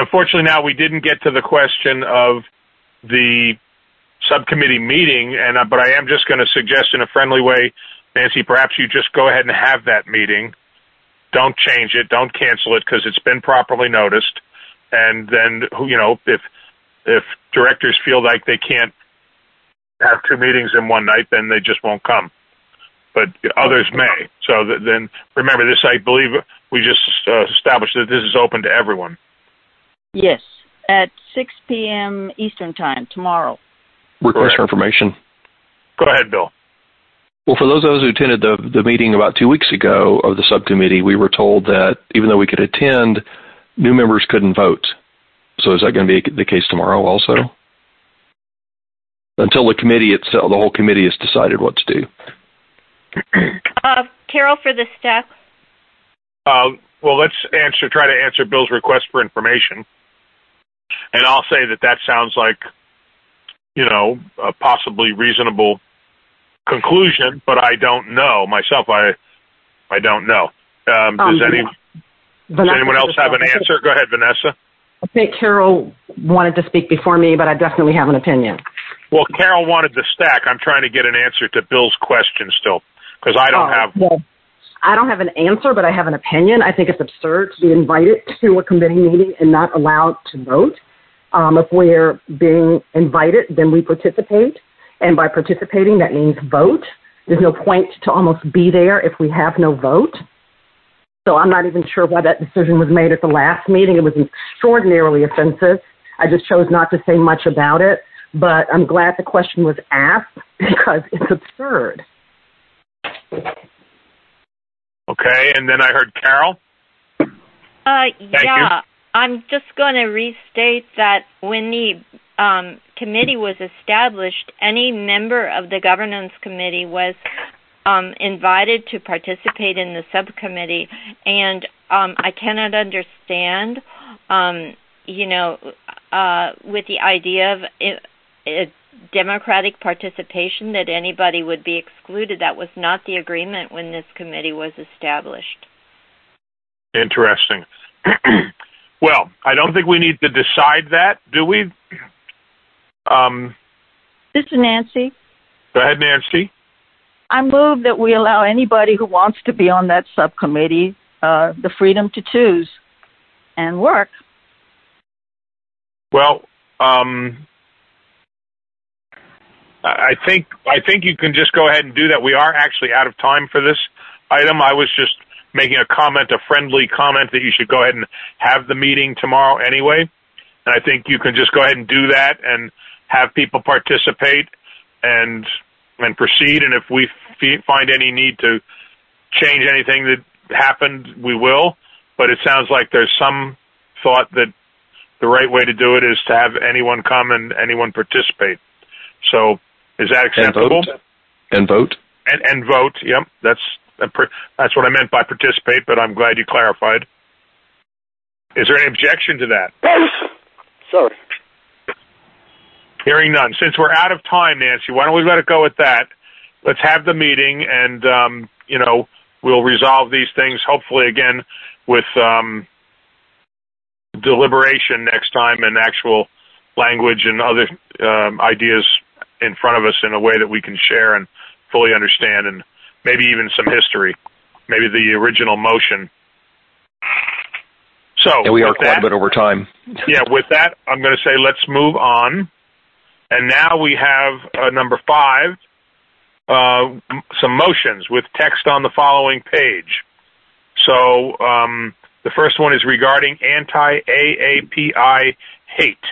unfortunately, now we didn't get to the question of the subcommittee meeting, but I am just going to suggest in a friendly way, Nancy, perhaps you just go ahead and have that meeting. Don't change it. Don't cancel it because it's been properly noticed. And then, if directors feel like they can't have two meetings in one night, then they just won't come. But others may. So then, remember this, I believe we just established that this is open to everyone. Yes, at 6 p.m. Eastern Time tomorrow. Request for information. Go ahead, Bill. Well, for those of us who attended the meeting about 2 weeks ago of the subcommittee, we were told that even though we could attend, new members couldn't vote. So is that going to be the case tomorrow also? Until the committee itself, the whole committee has decided what to do. Carol for the staff. Well, let's try to answer Bill's request for information. And I'll say that sounds like, a possibly reasonable conclusion, but I don't know myself. I don't know. Does anyone else have an answer? Go ahead, Vanessa. I think Carol wanted to speak before me, but I definitely have an opinion. Well, Carol wanted the stack. I'm trying to get an answer to Bill's question still, because I don't have... Well, I don't have an answer, but I have an opinion. I think it's absurd to be invited to a committee meeting and not allowed to vote. If we're being invited, then we participate. And by participating, that means vote. There's no point to almost be there if we have no vote. So I'm not even sure why that decision was made at the last meeting. It was extraordinarily offensive. I just chose not to say much about it. But I'm glad the question was asked because it's absurd. Okay, and then I heard Carol. Thank you. I'm just going to restate that when the committee was established, any member of the governance committee was invited to participate in the subcommittee, and I cannot understand, with the idea of democratic participation that anybody would be excluded. That was not the agreement when this committee was established. Interesting. Well, I don't think we need to decide that, do we? This is Nancy. Go ahead, Nancy. I move that we allow anybody who wants to be on that subcommittee the freedom to choose and work. Well, I think you can just go ahead and do that. We are actually out of time for this item. I was just making a friendly comment that you should go ahead and have the meeting tomorrow anyway. And I think you can just go ahead and do that and have people participate and proceed. And if we find any need to change anything that happened, we will. But it sounds like there's some thought that the right way to do it is to have anyone come and anyone participate. So is that acceptable? And vote. And vote. Yep. That's what I meant by participate, but I'm glad you clarified. Is there any objection to that? Sorry. Hearing none. Since we're out of time, Nancy, why don't we let it go at that? Let's have the meeting, and we'll resolve these things hopefully again with deliberation next time and actual language and other ideas in front of us in a way that we can share and fully understand, and maybe even some history, maybe the original motion. So we are quite a bit over time. Yeah, with that, I'm going to say let's move on. And now we have number 5, some motions with text on the following page. So the first one is regarding anti-AAPI hate.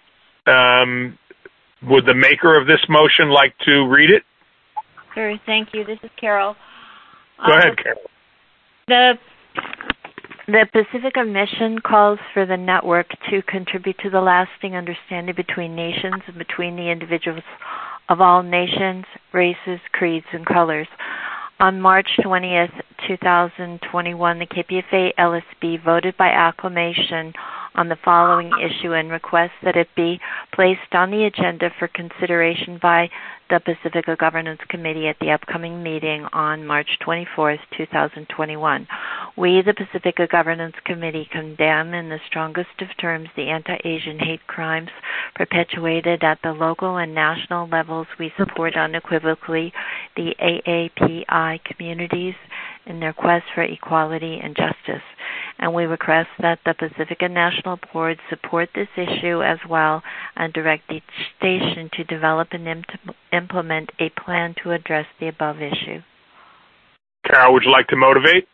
Would the maker of this motion like to read it? Sure, thank you. This is Carol. Go ahead, Carol. The Pacifica Mission calls for the network to contribute to the lasting understanding between nations and between the individuals of all nations, races, creeds, and colors. On March 20th, 2021, the KPFA LSB voted by acclamation on the following issue and request that it be placed on the agenda for consideration by the Pacifica Governance Committee at the upcoming meeting on March 24th, 2021. We, the Pacifica Governance Committee, condemn in the strongest of terms the anti-Asian hate crimes perpetuated at the local and national levels. We support unequivocally the AAPI communities in their quest for equality and justice. And we request that the Pacifica National Board support this issue as well and direct each station to develop and implement a plan to address the above issue. Carol, would you like to motivate?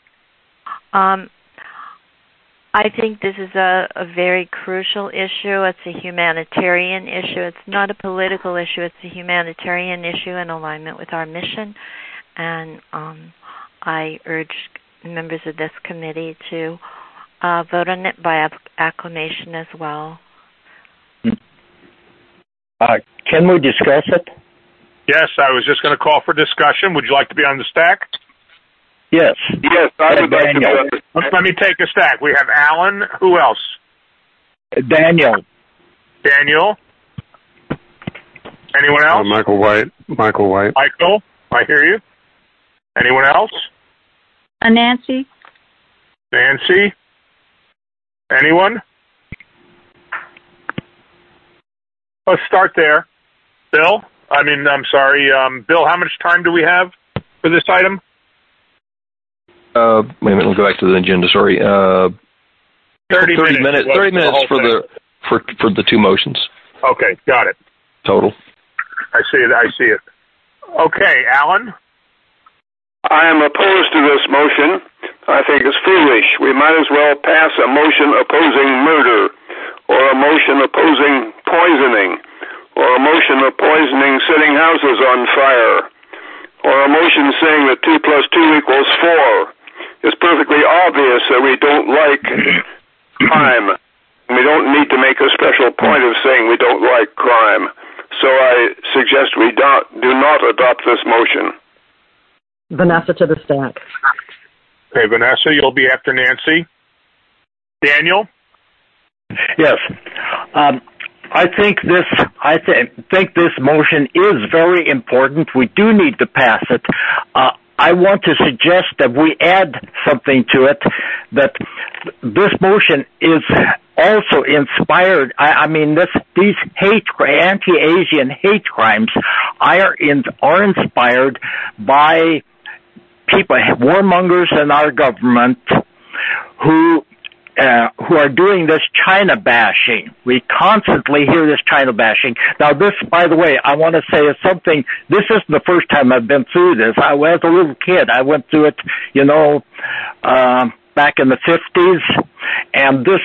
I think this is a very crucial issue. It's a humanitarian issue. It's not a political issue. It's a humanitarian issue in alignment with our mission. And I urge members of this committee to vote on it by acclamation as well. Can we discuss it? Yes, I was just going to call for discussion. Would you like to be on the stack? Yes. Yes, I would like to be on the stack. Let me take a stack. We have Alan. Who else? Daniel. Daniel. Anyone else? Michael White. Michael, I hear you. Anyone else? Nancy. Nancy? Anyone? Let's start there. Bill? Bill, how much time do we have for this item? Wait a minute, we'll go back to the agenda, sorry. 30 minutes. 30 minutes for the two motions. Okay, got it. Total. I see it. Okay, Alan? I am opposed to this motion. I think it's foolish. We might as well pass a motion opposing murder, or a motion opposing poisoning, or a motion of poisoning setting houses on fire, or a motion saying that 2 plus 2 equals 4. It's perfectly obvious that we don't like crime. We don't need to make a special point of saying we don't like crime. So I suggest we do not adopt this motion. Vanessa to the stack. Okay, Vanessa, you'll be after Nancy. Daniel? Yes. I think this motion is very important. We do need to pass it. I want to suggest that we add something to it, that this motion is also inspired. These anti-Asian hate crimes are inspired by people, warmongers in our government, who are doing this China bashing. We constantly hear this China bashing. Now this, by the way, I want to say is something, this isn't the first time I've been through this. As a little kid, I went through it, back in the 50s, and this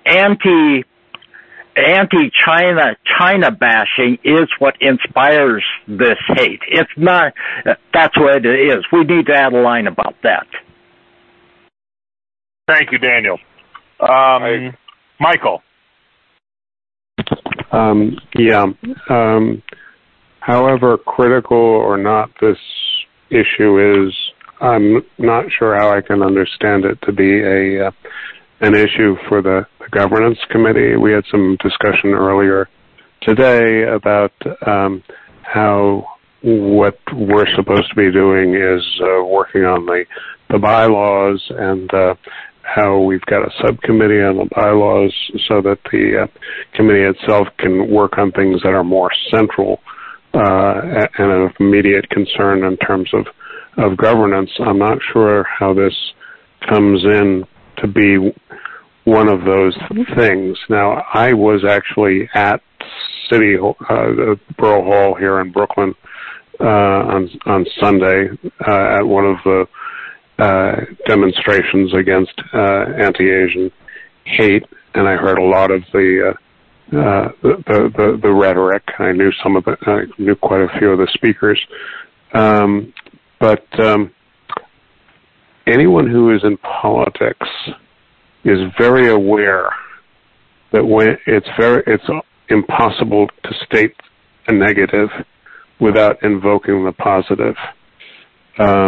anti-China bashing is what inspires this hate. It's not, that's what it is. We need to add a line about that. Thank you, Daniel. Michael. However critical or not this issue is, I'm not sure how I can understand it to be an issue for the governance committee. We had some discussion earlier today about how what we're supposed to be doing is working on the bylaws, and how we've got a subcommittee on the bylaws so that the committee itself can work on things that are more central and of immediate concern in terms of governance. I'm not sure how this comes in to be one of those things. Now, I was actually at City Borough Hall here in Brooklyn on Sunday at one of the demonstrations against anti-Asian hate, and I heard a lot of the rhetoric. I knew knew quite a few of the speakers, but anyone who is in politics is very aware that when it's impossible to state a negative without invoking the positive.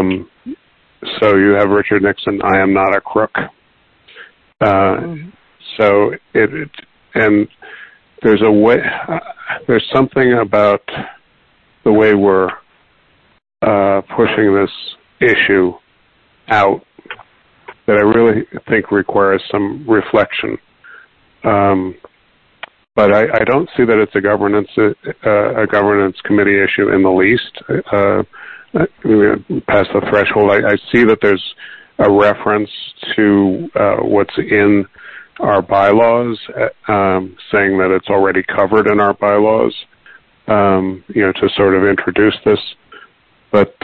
So you have Richard Nixon, I am not a crook. so and there's a way. There's something about the way we're pushing this issue out that I really think requires some reflection. But I don't see that it's a governance committee issue in the least. Past the threshold, I see that there's a reference to what's in our bylaws, saying that it's already covered in our bylaws, to sort of introduce this. But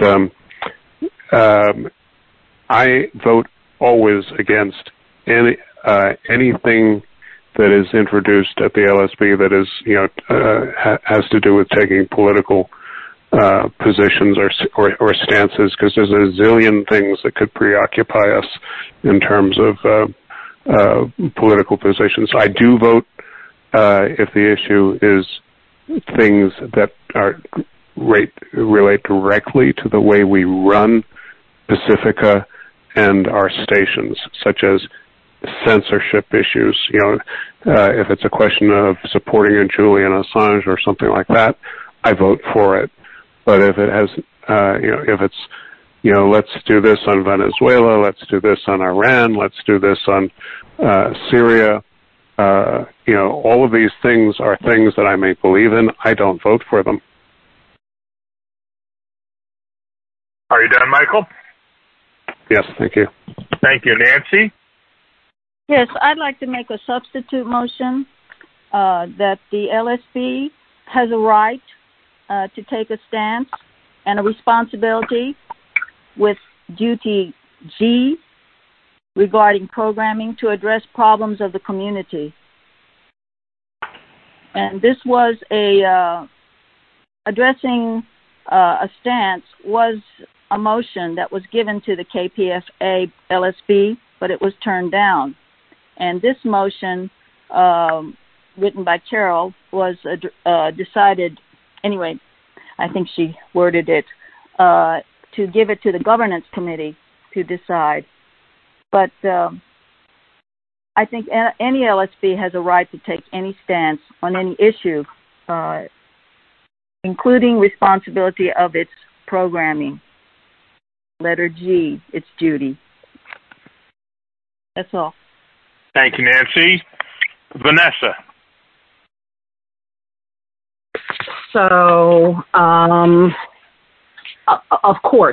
I vote always against anything that is introduced at the LSB that is, has to do with taking political positions or stances, because there's a zillion things that could preoccupy us in terms of political positions. I do vote if the issue is things that relate directly to the way we run Pacifica and our stations, such as censorship issues. If it's a question of supporting a Julian Assange or something like that, I vote for it. But if it has, if it's, let's do this on Venezuela, let's do this on Iran, let's do this on Syria, all of these things are things that I may believe in. I don't vote for them. Are you done, Michael? Yes, thank you. Thank you. Nancy? Yes, I'd like to make a substitute motion that the LSB has a right to take a stance and a responsibility with duty G regarding programming to address problems of the community. And this was addressing a stance was a motion that was given to the KPFA LSB, but it was turned down. And this motion, written by Carol, was decided, anyway, I think she worded it, to give it to the governance committee to decide. But I think any LSB has a right to take any stance on any issue, including responsibility of its programming. Letter G, its duty. That's all. Thank you, Nancy. Vanessa. So, of course,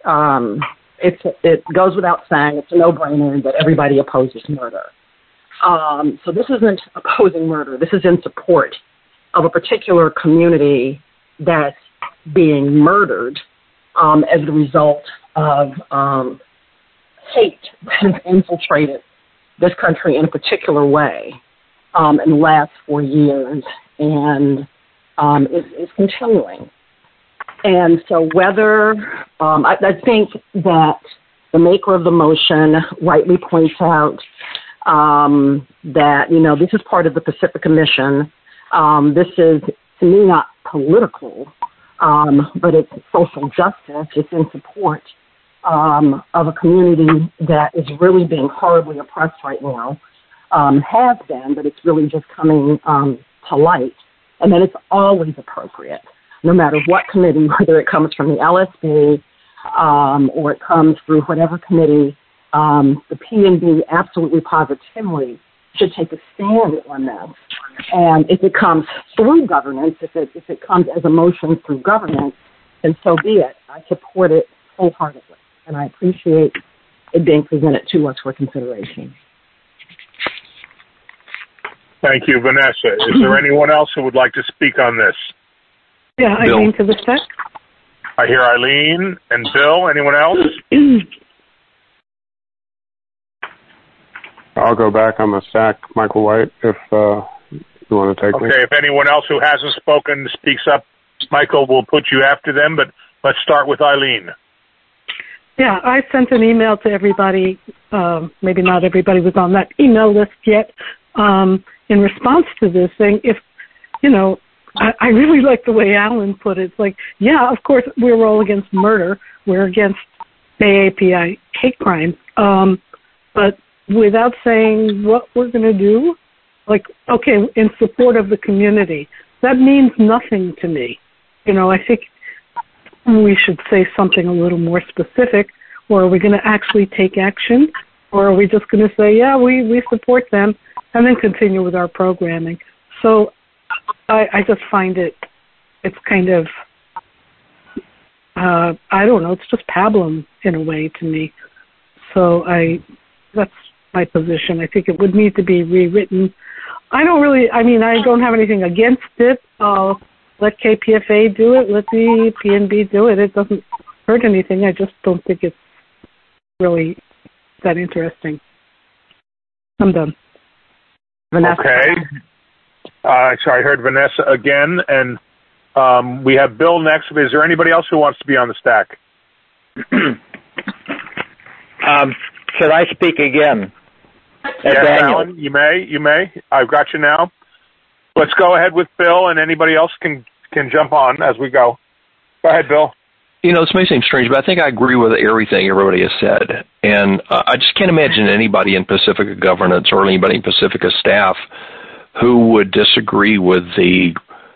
it goes without saying, it's a no-brainer that everybody opposes murder. So this isn't opposing murder. This is in support of a particular community that's being murdered as a result of hate that has infiltrated this country in a particular way in the last 4 years, and is continuing. And so whether, I think that the maker of the motion rightly points out that, this is part of the Pacifica mission. This is, to me, not political, but it's social justice. It's in support of a community that is really being horribly oppressed right now, has been, but it's really just coming to light. And then it's always appropriate, no matter what committee, whether it comes from the LSB or it comes through whatever committee, the P&B absolutely positively should take a stand on this. And if it comes through governance, if it comes as a motion through governance, then so be it. I support it wholeheartedly, and I appreciate it being presented to us for consideration. Thank you, Vanessa. Is there anyone else who would like to speak on this? Yeah, Eileen to the SAC. I hear Eileen and Bill. Anyone else? I'll go back on the SAC, Michael White, if you want to take me. Okay, if anyone else who hasn't spoken speaks up, Michael will put you after them, but let's start with Eileen. Yeah, I sent an email to everybody. Maybe not everybody was on that email list yet. In response to this thing, if, I really like the way Alan put it. It's like, yeah, of course, we're all against murder. We're against AAPI hate crime. But without saying what we're going to do, like, okay, in support of the community, that means nothing to me. I think we should say something a little more specific, or are we going to actually take action, or are we just going to say, yeah, we support them, and then continue with our programming? So I just find it's kind of, I don't know, it's just pablum in a way to me. So that's my position. I think it would need to be rewritten. I don't have anything against it. Let KPFA do it. Let the PNB do it. It doesn't hurt anything. I just don't think it's really that interesting. I'm done. Vanessa. Okay. So I heard Vanessa again, and we have Bill next. Is there anybody else who wants to be on the stack? Should I speak again? Yes, Alan, you may. I've got you now. Let's go ahead with Bill, and anybody else can jump on as we go. Go ahead, Bill. This may seem strange, but I think I agree with everything everybody has said. And I just can't imagine anybody in Pacifica governance or anybody in Pacifica staff who would disagree with the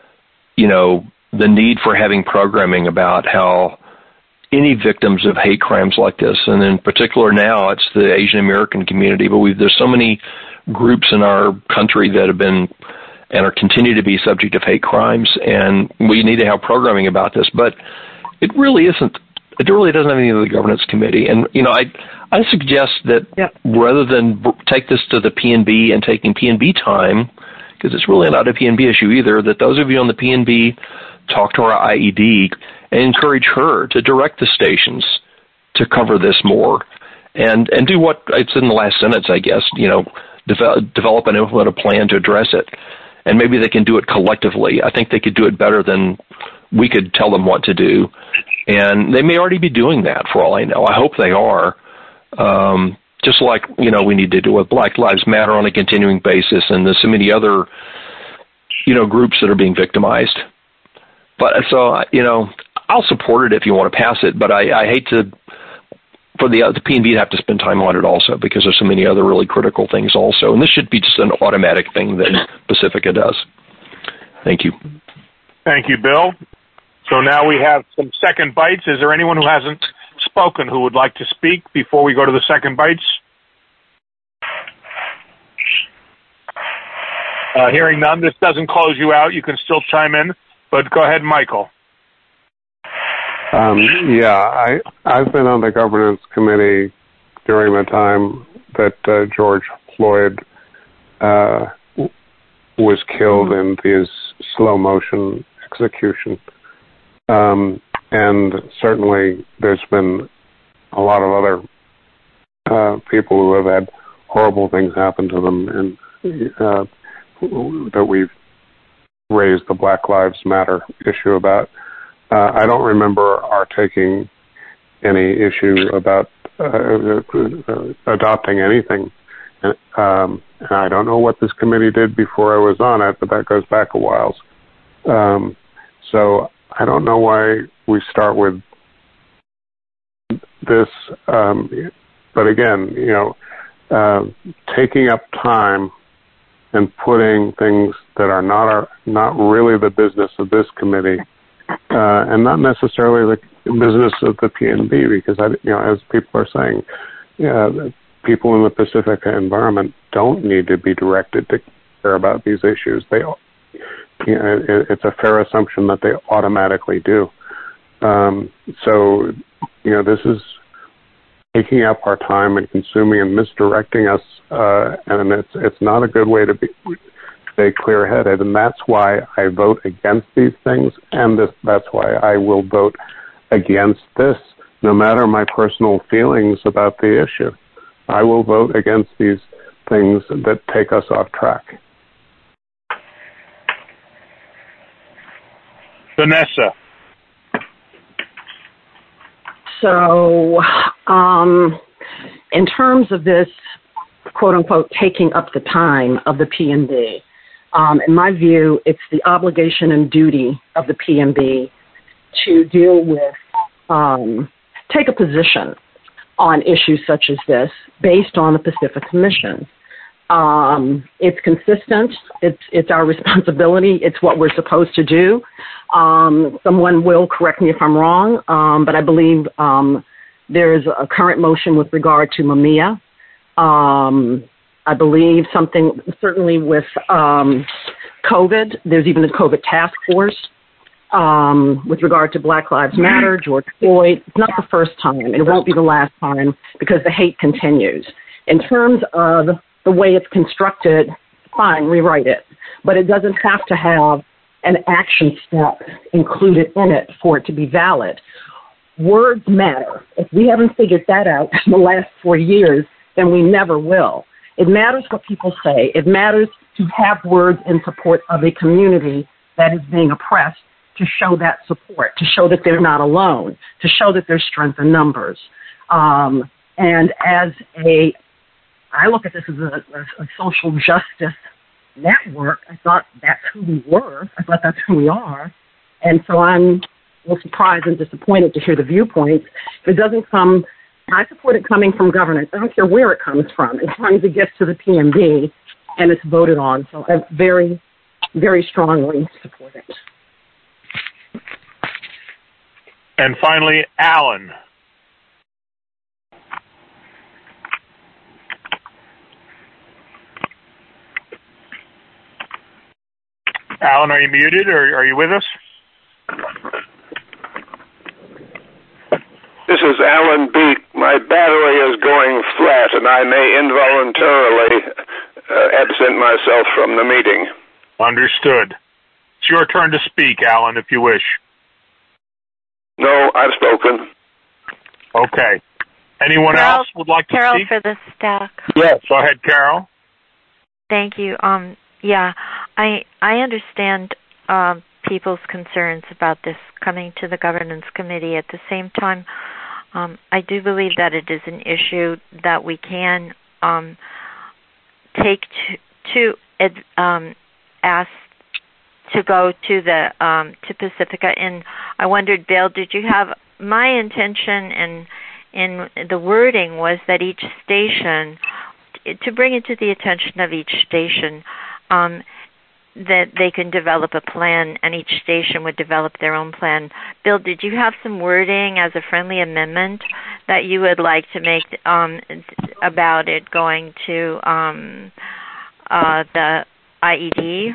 need for having programming about how any victims of hate crimes like this, and in particular now it's the Asian American community, but there's so many groups in our country that have been and are continue to be subject of hate crimes, and we need to have programming about this. But it really isn't. It really doesn't have anything to do with the governance committee. And I suggest that rather than take this to the PNB and taking PNB time, because it's really not a PNB issue either, that those of you on the PNB talk to our IED and encourage her to direct the stations to cover this more and do what it's in the last sentence, I guess, develop and implement a plan to address it. And maybe they can do it collectively. I think they could do it better than we could tell them what to do. And they may already be doing that for all I know. I hope they are. Just like, we need to do with Black Lives Matter on a continuing basis, and there's so many other, groups that are being victimized. But so, I'll support it if you want to pass it, but I hate for the PNB to have to spend time on it also, because there's so many other really critical things also. And this should be just an automatic thing that Pacifica does. Thank you. Thank you, Bill. So now we have some second bites. Is there anyone who hasn't spoken who would like to speak before we go to the second bites? Hearing none, this doesn't close you out. You can still chime in, but go ahead, Michael. I've been on the governance committee during the time that George Floyd was killed in his slow motion execution. And certainly there's been a lot of other people who have had horrible things happen to them, and that we've raised the Black Lives Matter issue about. I don't remember our taking any issue about adopting anything. And I don't know what this committee did before I was on it, but that goes back a while. So I don't know why we start with this. But again, taking up time and putting things that are not really the business of this committee, and not necessarily the business of the PNB, because as people are saying, people in the Pacifica environment don't need to be directed to care about these issues. It's a fair assumption that they automatically do. So this is taking up our time and consuming and misdirecting us, and it's not a good way to stay clear-headed, and that's why I vote against these things, and that's why I will vote against this, no matter my personal feelings about the issue. I will vote against these things that take us off track. Vanessa. So, in terms of this, quote-unquote, taking up the time of the PNB, in my view, it's the obligation and duty of the PNB to deal with, take a position on issues such as this based on the Pacific Commission. It's consistent. It's our responsibility. It's what we're supposed to do. Someone will correct me if I'm wrong, but I believe there's a current motion with regard to Mamiya. I believe something, certainly with COVID, there's even a COVID task force with regard to Black Lives Matter, George Floyd. It's not the first time, and it won't be the last time because the hate continues. In terms of the way it's constructed, fine, rewrite it. But it doesn't have to have an action step included in it for it to be valid. Words matter. If we haven't figured that out in the last 4 years, then we never will. It matters what people say. It matters to have words in support of a community that is being oppressed, to show that support, to show that they're not alone, to show that there's strength in numbers. And I look at this as a social justice network. I thought that's who we were. I thought that's who we are. And so I'm a little surprised and disappointed to hear the viewpoints. If it doesn't come, I support it coming from governance. I don't care where it comes from, as long as it gets to the PMB and it's voted on. So I very, very strongly support it. And finally, Alan. Alan, are you muted, or are you with us? This is Alan Beek. My battery is going flat, and I may involuntarily absent myself from the meeting. Understood. It's your turn to speak, Alan, if you wish. No, I've spoken. Okay. Anyone else would like to Carol speak? for the stack. Yes. Go ahead, Carol. Thank you. Yeah, I understand people's concerns about this coming to the governance committee. At the same time, I do believe that it is an issue that we can take to ask to go to the to Pacifica. And I wondered, Bill, did you have my intention in the wording was that each station, to bring it to the attention of each station, that they can develop a plan, and each station would develop their own plan. Bill, did you have some wording as a friendly amendment that you would like to make about it going to the IED?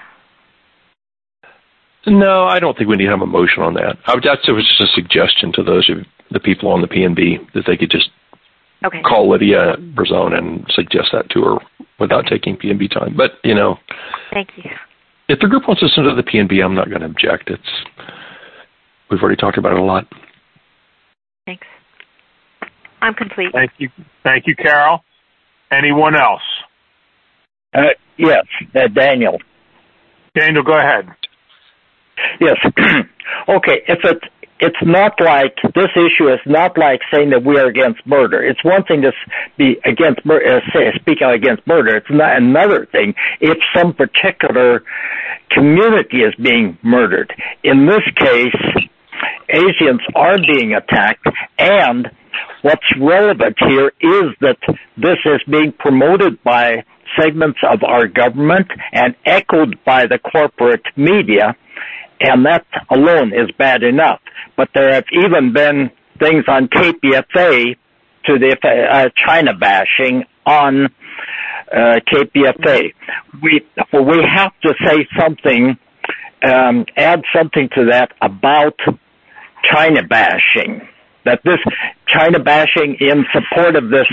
No, I don't think we need to have a motion on that. That was just a suggestion to those of the people on the P&B that they could just call Lydia Brazone and suggest that to her without taking P&B time. But, thank you. If the group wants to send to the P&B, I'm not going to object. We've already talked about it a lot. Thanks. I'm complete. Thank you, Carol. Anyone else? Yes, Daniel. Daniel, go ahead. Yes. Okay. It's not like this issue is not like saying that we are against murder. It's one thing to be against speak out against murder. It's not another thing if some particular community is being murdered. In this case, Asians are being attacked, and what's relevant here is that this is being promoted by segments of our government and echoed by the corporate media. And that alone is bad enough. But there have even been things on KPFA to the China bashing on KPFA. We have to say something, add something to that about China bashing. That this China bashing in support of this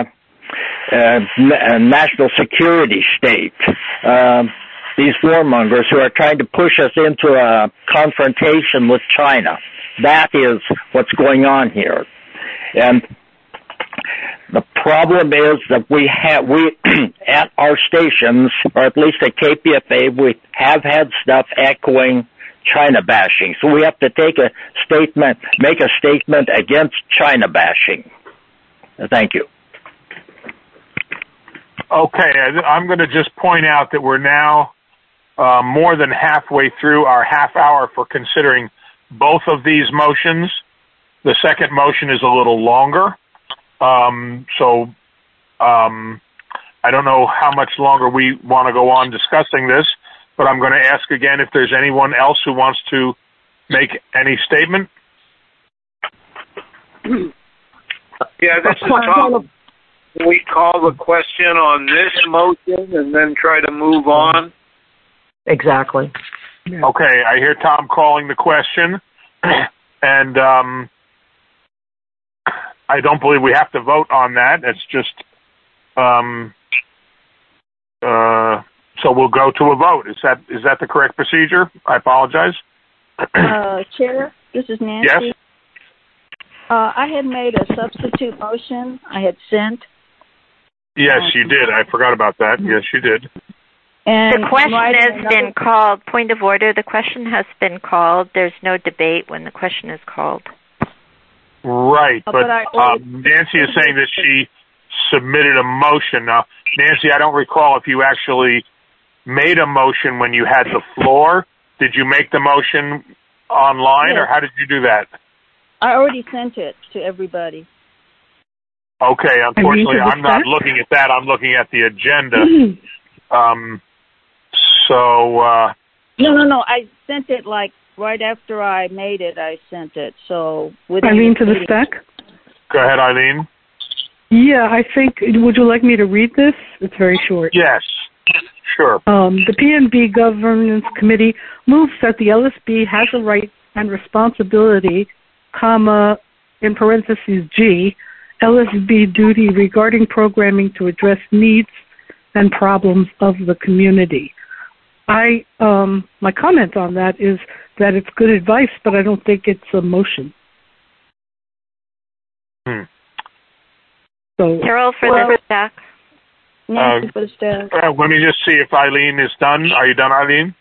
national security state. These warmongers who are trying to push us into a confrontation with China. That is what's going on here. And the problem is that we at our stations, or at least at KPFA, we have had stuff echoing China bashing. So we have to make a statement against China bashing. Thank you. Okay, I'm going to just point out that we're now more than halfway through our half hour for considering both of these motions. The second motion is a little longer. So I don't know how much longer we want to go on discussing this, but I'm going to ask again if there's anyone else who wants to make any statement. Yeah, this is Tom. We call the question on this motion and then try to move on. Exactly. Yeah. Okay, I hear Tom calling the question, and I don't believe we have to vote on that. It's just, so we'll go to a vote. Is that the correct procedure? I apologize. Chair, this is Nancy. Yes. I had made a substitute motion. I had sent. Yes, you did. I forgot about that. Yes, you did. And the question has been called. Point of order. The question has been called. There's no debate when the question is called. Right, but Nancy is saying that she submitted a motion. Now, Nancy, I don't recall if you actually made a motion when you had the floor. Did you make the motion online, or how did you do that? I already sent it to everybody. Okay, unfortunately, I'm not looking at that. I'm looking at the agenda. No. I sent it like right after I made it. I sent it. So Eileen to the spec. Go ahead, Eileen. Yeah, I think. Would you like me to read this? It's very short. Yes, sure. The PNB Governance Committee moves that the LSB has a right and responsibility, in parentheses G, LSB duty regarding programming to address needs and problems of the community. My comment on that is that it's good advice, but I don't think it's a motion. So, Carol for the stack. Nancy for the stack. Let me just see if Eileen is done. Are you done, Eileen?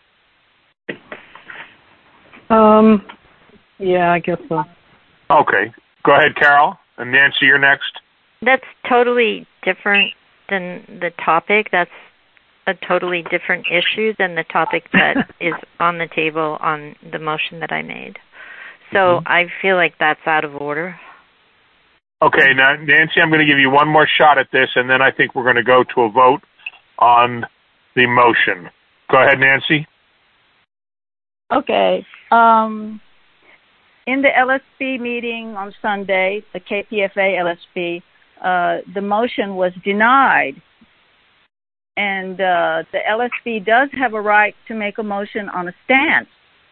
Yeah, I guess so. Okay. Go ahead, Carol. And Nancy, you're next. That's totally different than the topic. That's a totally different issue than the topic that is on the table on the motion that I made. So I feel like that's out of order. Okay, now, Nancy, I'm going to give you one more shot at this, and then I think we're going to go to a vote on the motion. Go ahead, Nancy. Okay. In the LSP meeting on Sunday, the KPFA LSP, the motion was denied. And the LSP does have a right to make a motion on a stance.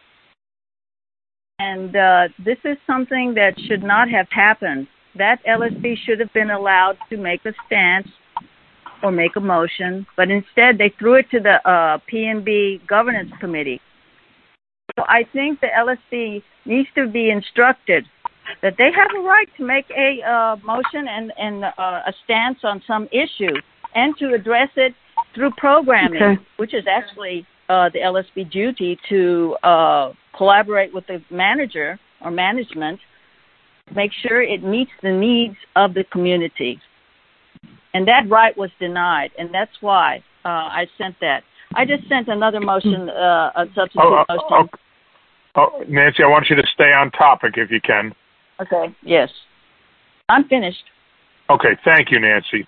And this is something that should not have happened. That LSP should have been allowed to make a stance or make a motion, but instead they threw it to the PNB Governance Committee. So I think the LSP needs to be instructed that they have a right to make a motion and a stance on some issue and to address it through programming, which is actually the LSP duty to collaborate with the manager or management, make sure it meets the needs of the community. And that right was denied, and that's why I sent that. I just sent another motion, a substitute motion. Nancy, I want you to stay on topic if you can. Okay, yes. I'm finished. Okay, thank you, Nancy.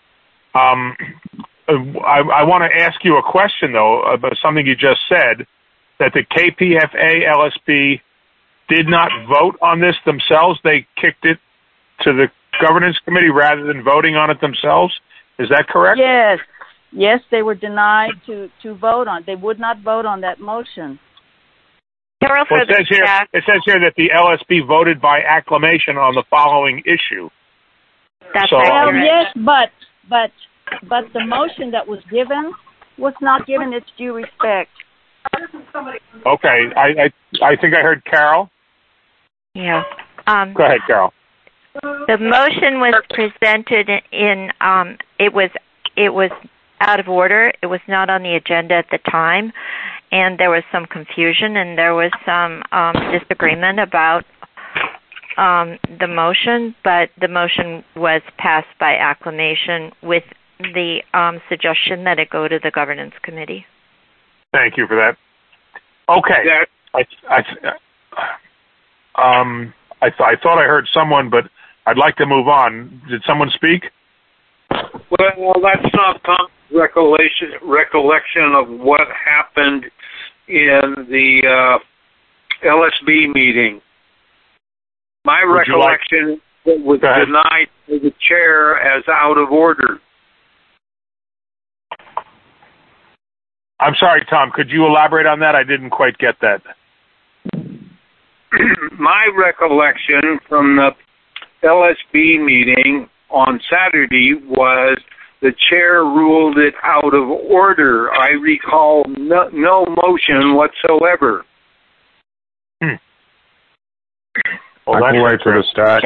I want to ask you a question, though, about something you just said, that the KPFA LSB did not vote on this themselves. They kicked it to the governance committee rather than voting on it themselves. Is that correct? Yes. Yes, they were denied to vote on. They would not vote on that motion. Well, it says here that the LSB voted by acclamation on the following issue. That's well, yes, but the motion that was given was not given its due respect. Okay, I think I heard Carol. Yeah. Go ahead, Carol. The motion was presented in. It was out of order. It was not on the agenda at the time, and there was some confusion and there was some disagreement about the motion. But the motion was passed by acclamation with the suggestion that it go to the governance committee. Thank you for that. Okay. I thought I heard someone, but I'd like to move on. Did someone speak? Well, that's not Tom's recollection of what happened in the LSB meeting. My recollection was denied to the chair as out of order. I'm sorry, Tom. Could you elaborate on that? I didn't quite get that. My recollection from the LSB meeting on Saturday was the chair ruled it out of order. I recall no motion whatsoever. Well, I can wait for the stack.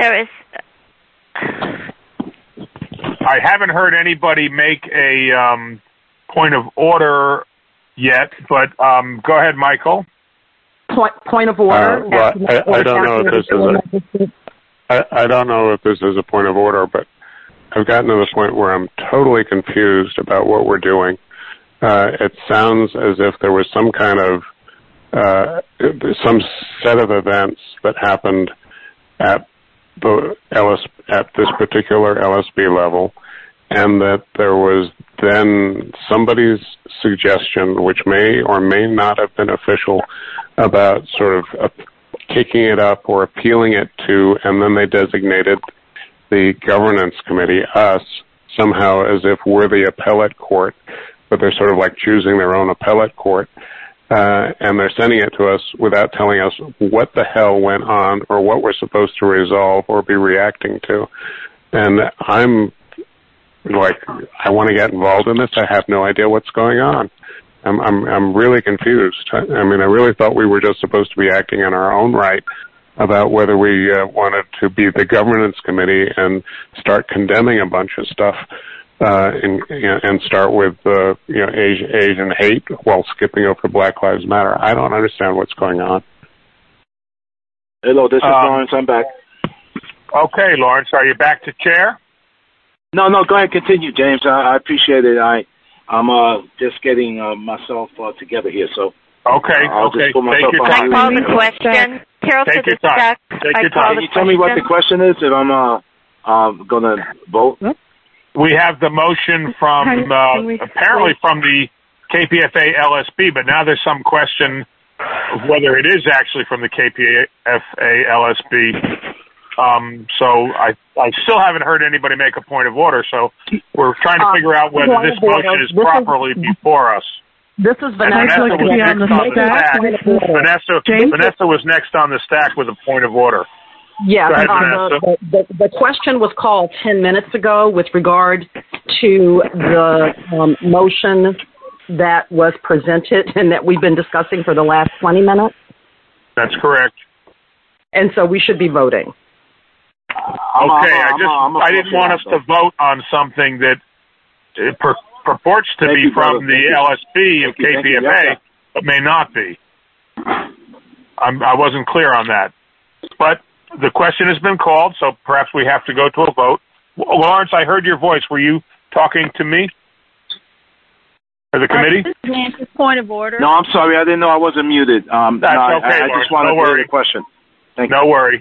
I haven't heard anybody make a point of order yet, but go ahead, Michael. Point of order. I don't know if this is I don't know if this is a point of order, but I've gotten to the point where I'm totally confused about what we're doing. It sounds as if there was some kind of some set of events that happened at this particular LSB level, and that there was then somebody's suggestion, which may or may not have been official, about sort of kicking it up or appealing it to, and then they designated the governance committee, us, somehow as if we're the appellate court, but they're sort of like choosing their own appellate court, and they're sending it to us without telling us what the hell went on or what we're supposed to resolve or be reacting to. And I'm like, I want to get involved in this. I have no idea what's going on. I'm really confused. I mean, I really thought we were just supposed to be acting in our own right about whether we wanted to be the governance committee and start condemning a bunch of stuff, and start with Asian hate while skipping over Black Lives Matter. I don't understand what's going on. Hello, this is Lawrence. I'm back. Okay, Lawrence, are you back to chair? No, go ahead, continue, James. I appreciate it. I'm just getting myself together here, so. Okay. Just put myself Take your time. I call the question. Carol Take your time. Take your time. Can you tell me what the question is if I'm going to vote? We have the motion from, apparently from the KPFA LSB, but now there's some question of whether it is actually from the KPFA LSB. So I still haven't heard anybody make a point of order, so we're trying to figure out whether this motion is properly before us. This is Vanessa. Vanessa was next on the stack with a point of order. Yes, the question was called 10 minutes ago with regard to the motion that was presented and that we've been discussing for the last 20 minutes. That's correct. And so we should be voting. Okay, I didn't want us to vote on something that purports to be from the LSB of KPFA, but may not be. I wasn't clear on that. But the question has been called, so perhaps we have to go to a vote. Lawrence, I heard your voice. Were you talking to me? Or the committee? This is Nancy's point of order. No, I'm sorry. I didn't know I wasn't muted. That's okay, I just wanted to hear the question. Thank you. No worry.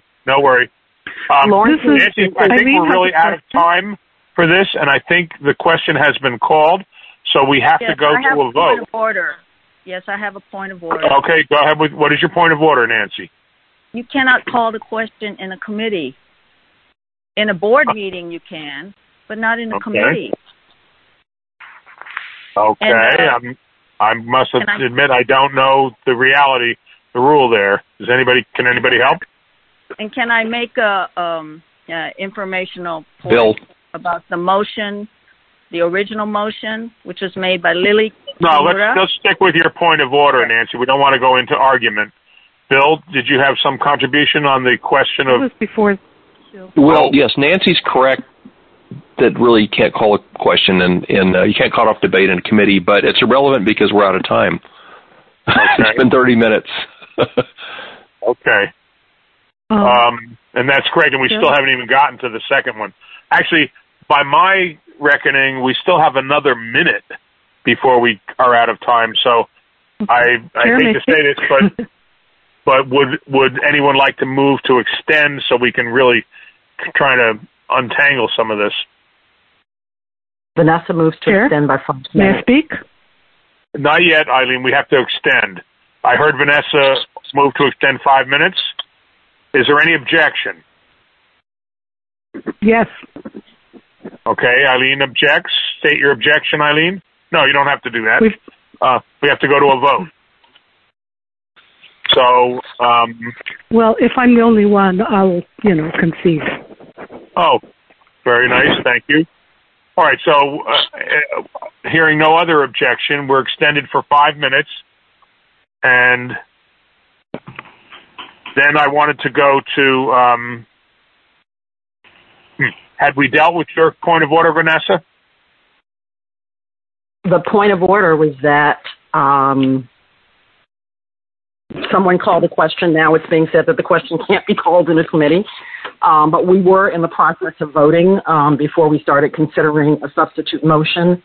Nancy, I think we're really out of time for this, and I think the question has been called, so we have to go to a vote. Point of order. Yes, I have a point of order. Okay, go ahead with what is your point of order, Nancy? You cannot call the question in a committee. In a board meeting you can, but not in a committee. Okay, and, I must admit I don't know the reality, the rule there. Can anybody help? And can I make a informational point Bill. about the motion, the original motion, which was made by Lily? No, let's stick with your point of order, Nancy. We don't want to go into argument. Bill, did you have some contribution on the question of... It was before. Well, yes, Nancy's correct that really you can't call a question and you can't call off debate in a committee, but it's irrelevant because we're out of time. Okay. It's been 30 minutes. Okay. And that's great, and we still haven't even gotten to the second one. Actually, by my reckoning, we still have another minute before we are out of time, so I hate to say this, but would anyone like to move to extend so we can really trying to untangle some of this. Vanessa moves to extend by 5 minutes. May I speak? Not yet, Eileen. We have to extend. I heard Vanessa move to extend 5 minutes. Is there any objection? Yes. Okay, Eileen objects. State your objection, Eileen. No, you don't have to do that. We have to go to a vote. So, well, if I'm the only one, I'll, concede. Oh, very nice. Thank you. All right. So, hearing no other objection, we're extended for 5 minutes, and then I wanted to go to. Had we dealt with your point of order, Vanessa? The point of order was that someone called a question. Now it's being said that the question can't be called in a committee. But we were in the process of voting before we started considering a substitute motion.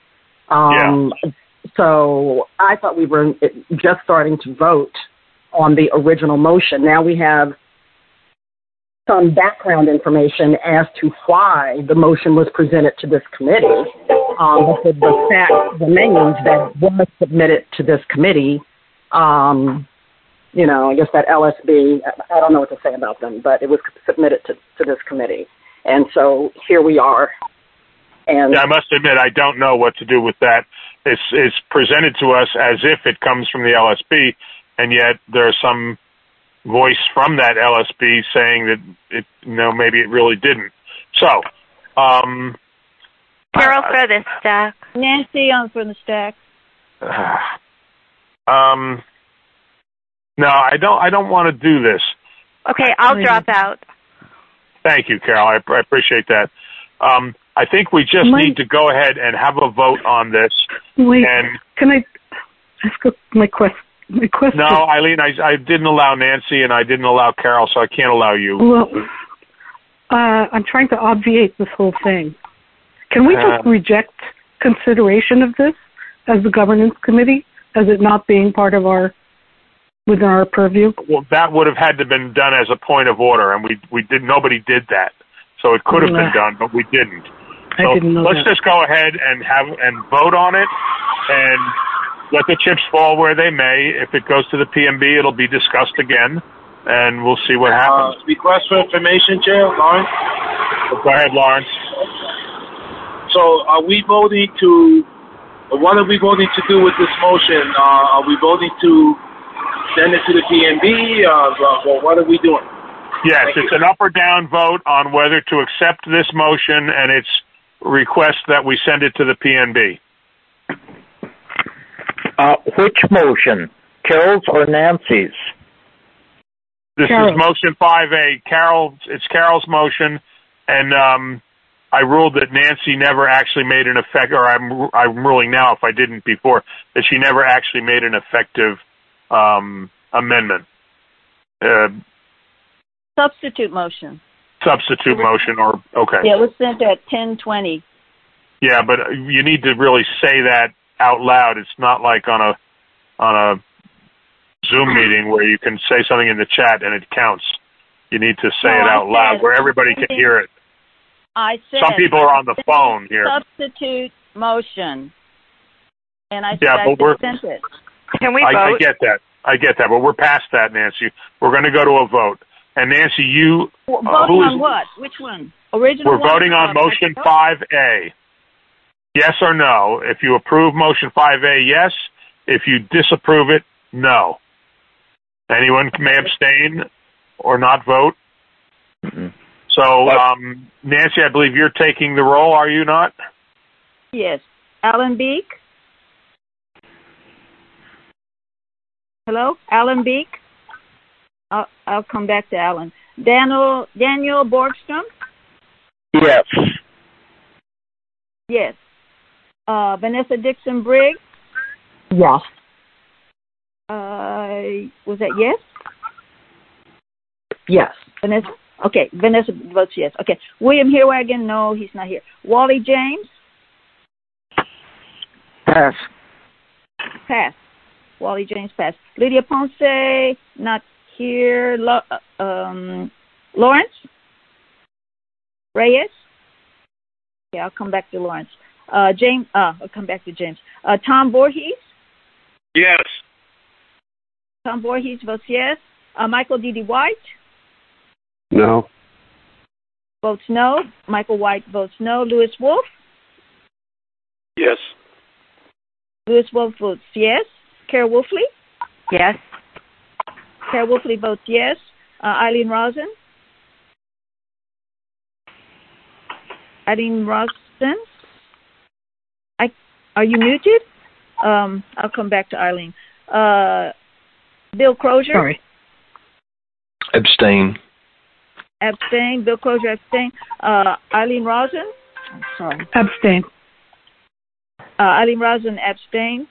So I thought we were just starting to vote on the original motion. Now we have some background information as to why the motion was presented to this committee. But the fact remains that was submitted to this committee. I guess that LSB, I don't know what to say about them, but it was submitted to this committee. And so here we are. And I must admit, I don't know what to do with that. It's presented to us as if it comes from the LSB, and yet there's some voice from that LSB saying that maybe it really didn't. So, Carol for the stack. Nancy on for the stack. No, I don't want to do this. Okay, I'll drop out. Thank you, Carol. I appreciate that. I think we just need to go ahead and have a vote on this. Wait, can I ask my question? No, Eileen, I didn't allow Nancy and I didn't allow Carol, so I can't allow you. Well, I'm trying to obviate this whole thing. Can we just reject consideration of this as the governance committee, as it not being part of within our purview? Well, that would have had to been done as a point of order, and we did. Nobody did that, so it could have been done, but we didn't. So let's just go ahead and vote on it, and let the chips fall where they may. If it goes to the PMB, it'll be discussed again, and we'll see what happens. Request for information, Chair, Lawrence. Go ahead, Lawrence. So, are we voting to? What are we voting to do with this motion? Are we voting to send it to the PMB? What are we doing? Yes, it's an up or down vote on whether to accept this motion and its request that we send it to the PNB. Which motion? Carol's or Nancy's? This is motion 5A. It's Carol's motion, and I ruled that Nancy never actually made an effect, or I'm ruling now, if I didn't before, that she never actually made an effective amendment. Substitute motion. Substitute motion, or okay. Yeah, it was sent at 10:20. Yeah, but you need to really say that out loud. It's not like on a Zoom meeting where you can say something in the chat and it counts. You need to say it out loud where everybody can hear it. I said some people are on the phone here. Substitute motion, and I said sent it. Can we vote? I get that, but we're past that, Nancy. We're going to go to a vote. And Nancy, you voting on what? Which one? Original. We're voting on motion 5A. Yes or no? If you approve motion 5A, yes. If you disapprove it, no. Anyone may abstain or not vote. Mm-hmm. So, Nancy, I believe you're taking the roll, are you not? Yes. Alan Beek? Hello? Alan Beek? I'll come back to Alan. Daniel Borgstrom? Yes. Yes. Vanessa Dixon Briggs? Yes. Was that yes? Yes. Vanessa? Okay, Vanessa votes yes. Okay. William Herwagen? No, he's not here. Wally James? Pass. Pass. Wally James pass. Lydia Ponce? Not here. Lawrence? Reyes? Okay, I'll come back to Lawrence. James, I'll come back to James. Tom Voorhees? Yes. Tom Voorhees votes yes. Michael D.D. White? No. Votes no. Michael White votes no. Louis Wolf? Yes. Louis Wolf votes yes. Carol Wolfley? Yes. Carol Wolfley votes yes. Eileen Rosen? Eileen Rosen? Are you muted? I'll come back to Eileen. Bill Crozier? Sorry. Abstain. Abstain. Bill Crozier, abstain. Eileen Rosen? I'm sorry. Abstain. Eileen Rosen, abstain.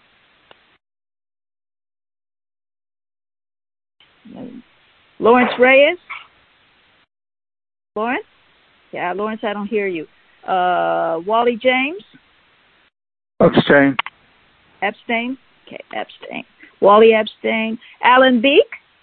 Lawrence Reyes? Lawrence? Yeah, Lawrence, I don't hear you. Wally James? Abstain. Abstain? Okay, abstain. Wally, abstain. Alan Beek?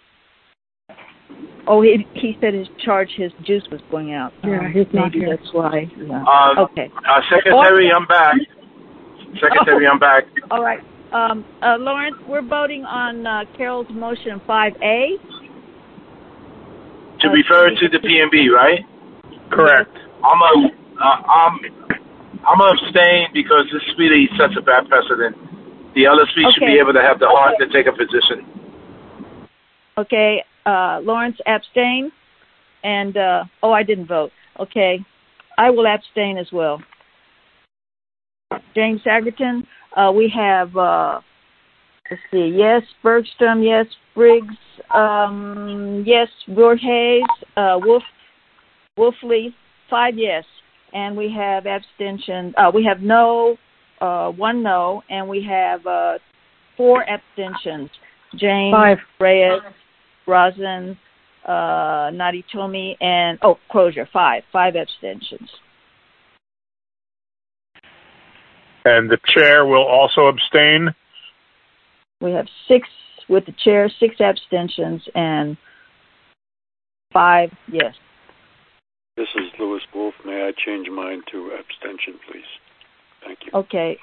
Oh, he said his juice was going out. Yeah, he's not maybe here. That's why. Yeah. Okay. Secretary, I'm back. Secretary, I'm back. All right. Lawrence, we're voting on Carol's motion 5A. To refer to the PNB, right? Correct. I'm gonna abstain because this really sets a bad precedent. The LSP should be able to have the heart to take a position. Okay. Lawrence, abstain. And, I didn't vote. Okay. I will abstain as well. James Sagerton, we have, let's see, yes, Bergstrom, yes, Briggs, yes, Voorhees, Wolfley, 5 yes. And we have abstention. We have no, 1 no, and we have 4 abstentions. James, 5. Reyes, Rosen, Naditomi, and Crozier, 5 abstentions. And the chair will also abstain. We have 6 with the chair, 6 abstentions, and 5 yes. This is Louis Wolf. May I change mine to abstention, please? Thank you. Okay.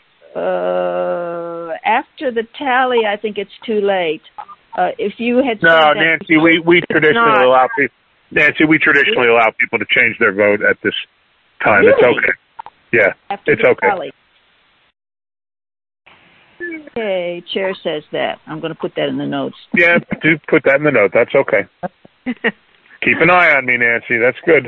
After the tally, I think it's too late. If you had said that Nancy, we traditionally allow people. Nancy, we traditionally allow people to change their vote at this time. Really? It's okay. Yeah, After it's the okay. tally. Okay, chair says that. I'm going to put that in the notes. Yeah, do put that in the note. That's okay. Keep an eye on me, Nancy. That's good.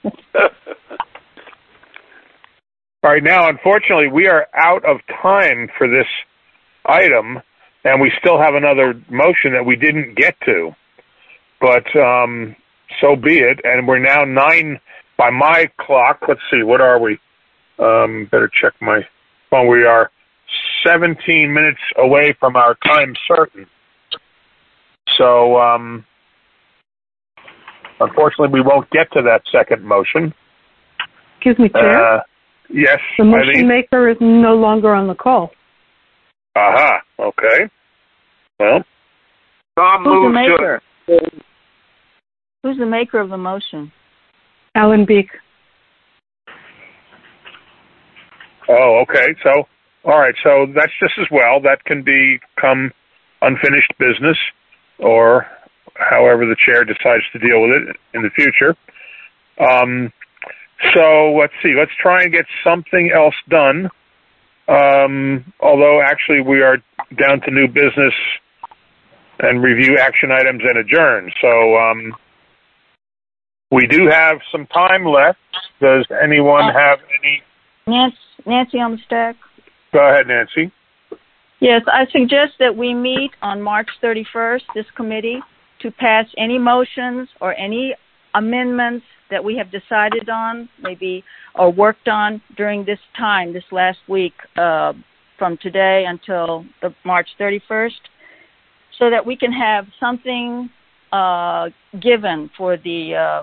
All right, now, unfortunately, we are out of time for this item, and we still have another motion that we didn't get to. But so be it. And we're now 9 by my clock. Let's see, what are we? Better check my phone. We are 17 minutes away from our time certain. So, unfortunately, we won't get to that second motion. Excuse me, Chair? Yes, the motion maker is no longer on the call. Aha, okay. Well, who's the maker? Who's the maker of the motion? Alan Beek. Oh, okay. So, all right. So that's just as well. That can become unfinished business, or however the chair decides to deal with it in the future. So let's see. Let's try and get something else done. Although actually we are down to new business and review action items and adjourn. So we do have some time left. Does anyone have any? Nancy on the stack. Go ahead, Nancy. Yes, I suggest that we meet on March 31st, this committee, to pass any motions or any amendments that we have decided on, maybe, or worked on during this time, this last week, from today until the March 31st, so that we can have something given for the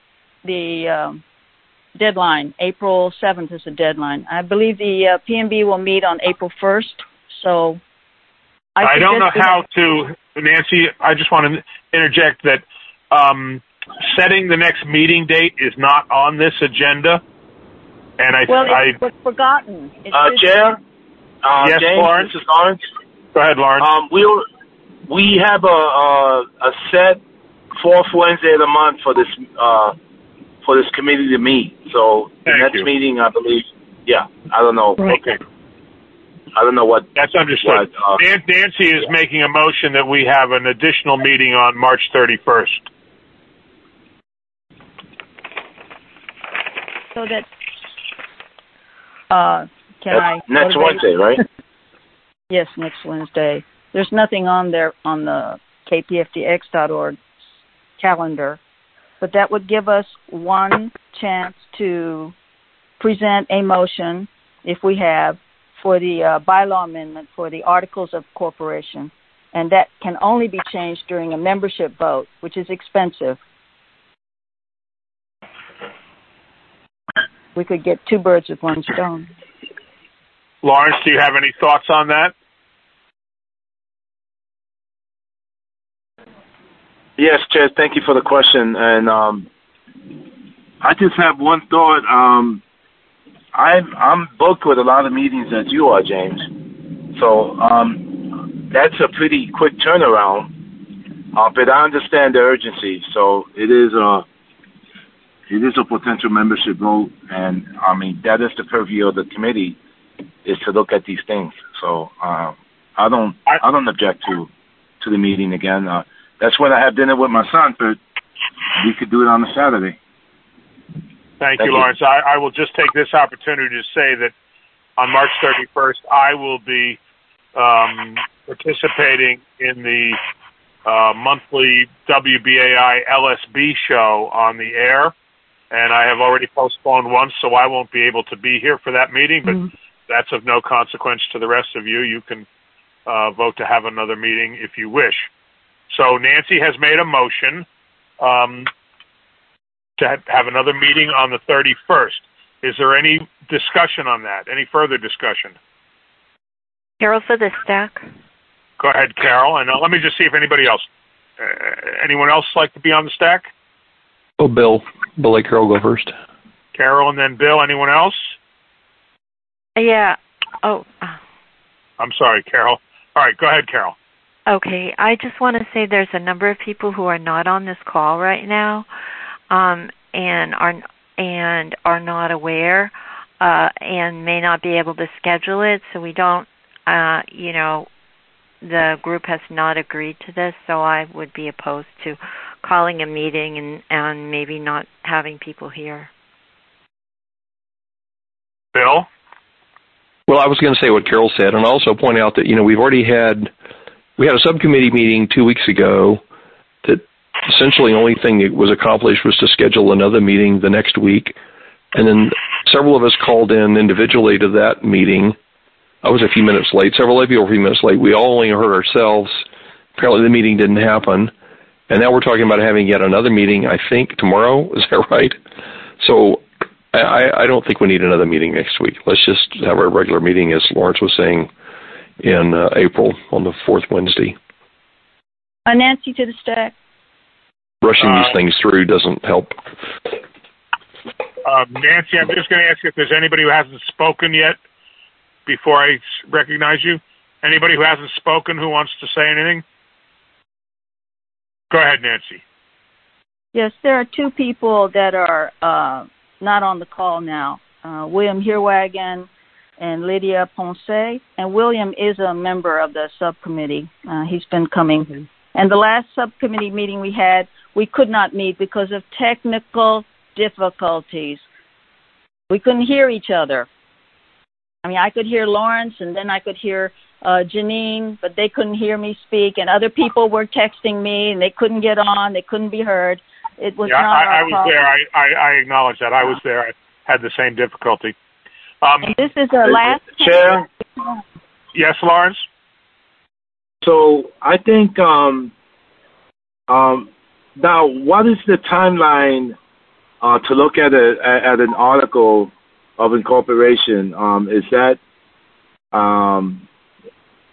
deadline. April 7th is the deadline. I believe the PNB will meet on April 1st, so I don't know how to, Nancy, I just want to interject that setting the next meeting date is not on this agenda, and it was forgotten. Chair? Yes, James, Lawrence? This is Lawrence. Go ahead, Lawrence. We have a set fourth Wednesday of the month for this committee to meet. So the next meeting, I believe. Yeah, I don't know. Okay. I don't know what. That's understood. Nancy is making a motion that we have an additional meeting on March 31st. So that next Wednesday, right? Yes, next Wednesday. There's nothing on there on the kpftx.org calendar, but that would give us one chance to present a motion, if we have, for the bylaw amendment for the Articles of Corporation, and that can only be changed during a membership vote, which is expensive. We could get two birds with one stone. Lawrence, do you have any thoughts on that? Yes, Chair. Thank you for the question. And I just have one thought. I'm booked with a lot of meetings as you are, James. So that's a pretty quick turnaround. But I understand the urgency. So it is a potential membership vote, and I mean that is the purview of the committee, is to look at these things. So I don't object to the meeting again. That's when I have dinner with my son, but we could do it on a Saturday. Thank you, Lawrence. I will just take this opportunity to say that on March 31st, I will be participating in the monthly WBAI LSB show on the air, and I have already postponed once, so I won't be able to be here for that meeting, but that's of no consequence to the rest of you. You can vote to have another meeting if you wish. So Nancy has made a motion to have another meeting on the 31st. Is there any discussion on that? Any further discussion? Carol for the stack. Go ahead, Carol. And let me just see if anybody else. Anyone else like to be on the stack? Oh, Bill. Bill, let Carol go first. Carol and then Bill. Anyone else? Yeah. Oh. I'm sorry, Carol. All right, go ahead, Carol. Okay. I just want to say there's a number of people who are not on this call right now, and are not aware, and may not be able to schedule it. So we don't, the group has not agreed to this. So I would be opposed to calling a meeting and maybe not having people here. Bill? Well, I was going to say what Carol said, and also point out that, we had a subcommittee meeting 2 weeks ago that essentially the only thing that was accomplished was to schedule another meeting the next week. And then several of us called in individually to that meeting. I was a few minutes late. Several of you were a few minutes late. We all only heard ourselves. Apparently the meeting didn't happen. And now we're talking about having yet another meeting, I think, tomorrow. Is that right? So I don't think we need another meeting next week. Let's just have our regular meeting, as Lawrence was saying, in April on the fourth Wednesday. Nancy to the stack. Rushing these things through doesn't help. Nancy, I'm just going to ask you if there's anybody who hasn't spoken yet before I recognize you. Anybody who hasn't spoken who wants to say anything? Go ahead, Nancy. Yes, there are two people that are not on the call now. William Herwagen and Lydia Ponce. And William is a member of the subcommittee. He's been coming. Mm-hmm. And the last subcommittee meeting we had, we could not meet because of technical difficulties. We couldn't hear each other. I mean, I could hear Lawrence, and then I could hear Janine, but they couldn't hear me speak. And other people were texting me, and they couldn't get on. They couldn't be heard. It was not I was problem. There. I acknowledge that. I was there. I had the same difficulty. This is our last Chair. Yes, Lawrence. So I think now, what is the timeline to look at an article of incorporation? Is that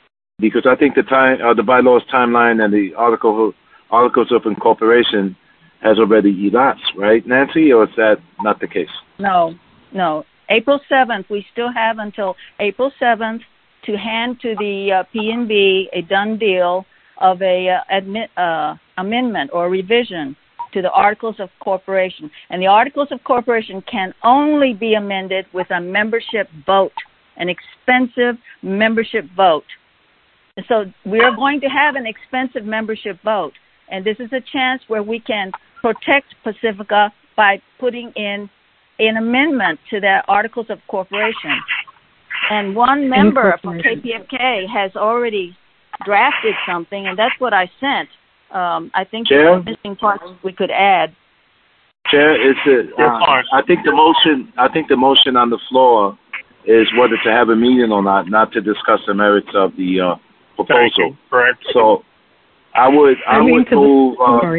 because I think the bylaws timeline and the articles of incorporation has already elapsed, right, Nancy, or is that not the case? No. April 7th, we still have until April 7th to hand to the P&B a done deal of a amendment or revision to the Articles of Corporation. And the Articles of Corporation can only be amended with a membership vote, an expensive membership vote. And so we are going to have an expensive membership vote. And this is a chance where we can protect Pacifica by putting in an amendment to the Articles of Corporation. And one member from KPFK has already drafted something, and that's what I sent. I think there are missing parts we could add. Chair, I think the motion on the floor is whether to have a meeting or not to discuss the merits of the proposal. Correct. So I would move.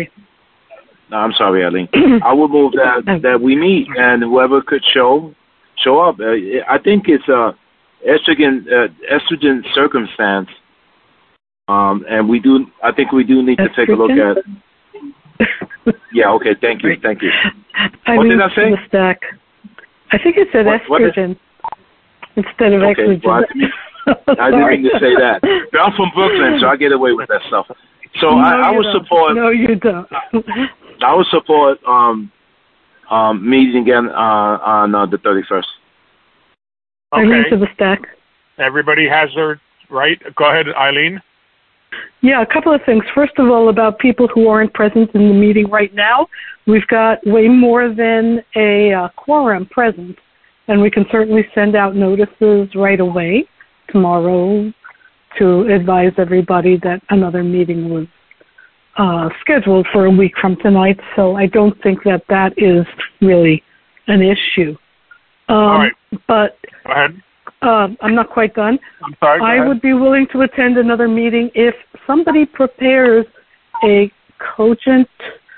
No, I'm sorry, Eileen. I would move that we meet, and whoever could show up. I think it's estrogen circumstance, and I think we do need to take a look at. Yeah. Okay. Thank you. What did I say? Stack. I think it said estrogen instead of estrogen. Well, I didn't mean to say that. I'm from Brooklyn, so I get away with that stuff. So I would support. No, you don't. I would support meeting again on the 31st. Eileen to the stack. Everybody has their right. Go ahead, Eileen. Yeah, a couple of things. First of all, about people who aren't present in the meeting right now, we've got way more than a quorum present, and we can certainly send out notices right away tomorrow to advise everybody that another meeting was scheduled for a week from tonight, so I don't think that is really an issue. All right. But go ahead. I'm not quite done. I'm sorry. I would be willing to attend another meeting if somebody prepares a cogent,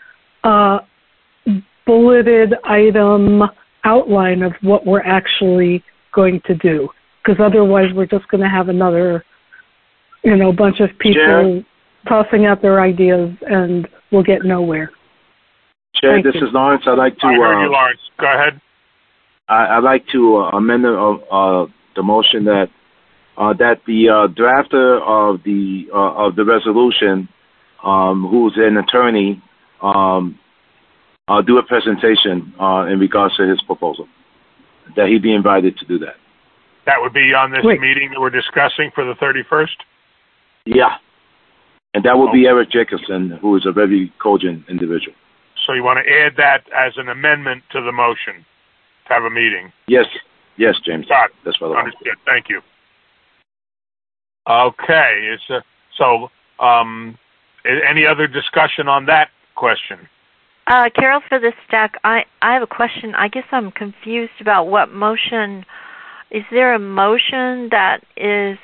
bulleted item outline of what we're actually going to do, because otherwise we're just going to have another, bunch of people tossing out their ideas, and we'll get nowhere. Chair, this is Lawrence. I'd like to. I heard you, Lawrence. Go ahead. I'd like to amend the motion that the drafter of the resolution, who's an attorney, do a presentation in regards to his proposal. That he be invited to do that. That would be on this meeting that we're discussing for the 31st? Yeah. And that would be Eric Jacobson, who is a very cogent individual. So you want to add that as an amendment to the motion to have a meeting? Yes, James. Got it. That's what I understood. Thank you. Okay. Any other discussion on that question? Carol, for the stack, I have a question. I guess I'm confused about what motion. Is there a motion that is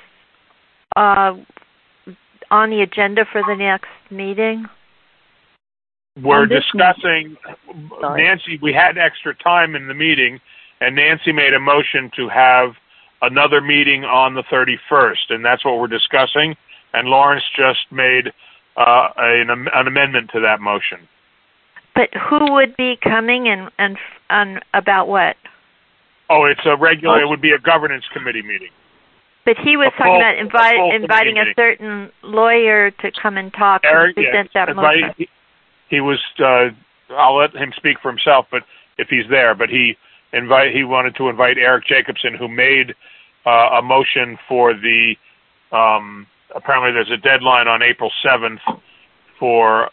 on the agenda for the next meeting? We're discussing, Nancy, we had extra time in the meeting, and Nancy made a motion to have another meeting on the 31st, and that's what we're discussing, and Lawrence just made an amendment to that motion. But who would be coming and about what? Oh, it's a regular, it would be a governance committee meeting. But he was talking about inviting a certain lawyer to come and talk and present that motion. He was, I'll let him speak for himself, but if he's there, but he wanted to invite Eric Jacobson, who made a motion for the, apparently there's a deadline on April 7th for,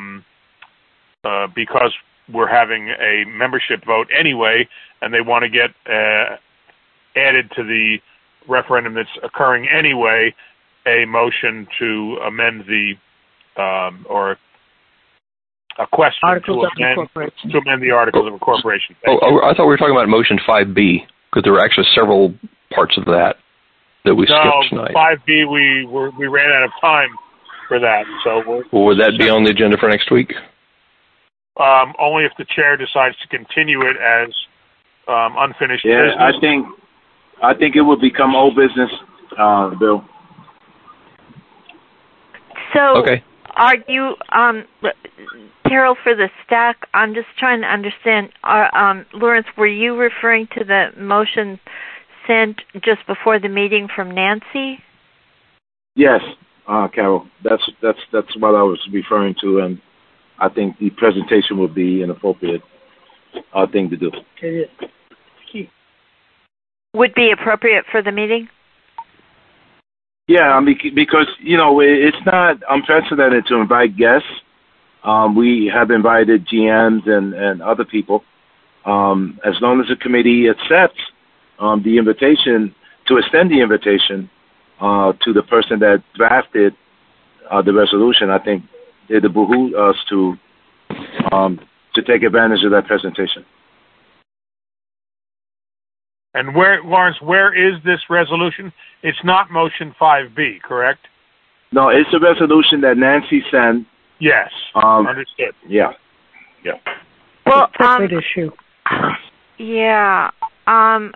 because we're having a membership vote anyway, and they want to get added to the referendum that's occurring anyway, a motion to amend the, or a question to amend the Articles of Incorporation. I thought we were talking about motion 5B, because there were actually several parts of that we skipped tonight. 5B, we ran out of time for that. So would that be on the agenda for next week? Only if the chair decides to continue it as unfinished business. I think it would become old business, Bill. So, okay. Are you, Carol, for the stack, I'm just trying to understand, Lawrence, were you referring to the motion sent just before the meeting from Nancy? Yes, Carol, that's what I was referring to, and I think the presentation would be an appropriate thing to do. Would be appropriate for the meeting? Yeah, because, it's not unprecedented to invite guests. We have invited GMs and other people. As long as the committee accepts the invitation, to extend the invitation to the person that drafted the resolution, I think it behooves us to take advantage of that presentation. And Lawrence, where is this resolution? It's not motion 5B, correct? No, it's a resolution that Nancy sent. Yes, understood. Yeah. Well, separate issue. Yeah, I'm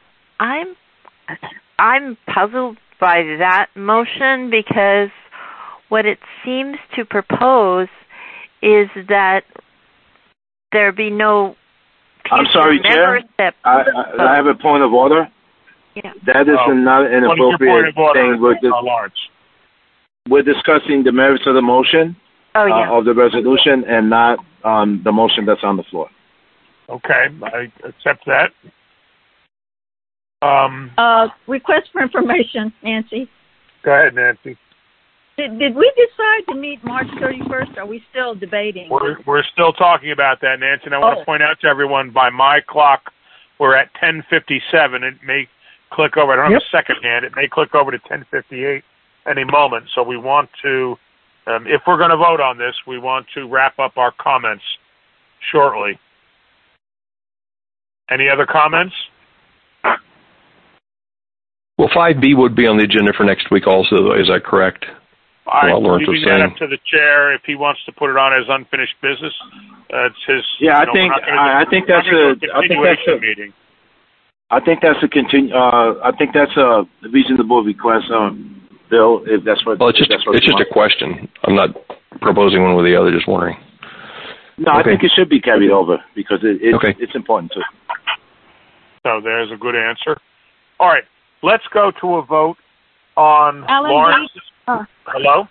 puzzled by that motion because what it seems to propose is that there be no. I'm sorry, Chair. I have a point of order. Yeah. That is not an appropriate thing. We're discussing the merits of the motion of the resolution and not the motion that's on the floor. Okay, I accept that. Request for information, Nancy. Go ahead, Nancy. Did we decide to meet March 31st? Are we still debating? We're still talking about that, Nancy, and I want to point out to everyone, by my clock, we're at 10:57. It may click over. I don't have a second hand. It may click over to 10:58 any moment. So we want to, if we're going to vote on this, we want to wrap up our comments shortly. Any other comments? Well, 5B would be on the agenda for next week also, is that correct? I'm leaving that up to the chair if he wants to put it on as unfinished business. It's his. Yeah, I think that's a meeting. I think that's a reasonable request, Bill. If that's what. Well, it's just a question. I'm not proposing one or the other. Just wondering. No, I think it should be carried over because it's important too. So there's a good answer. All right, let's go to a vote on Lawrence. Hello?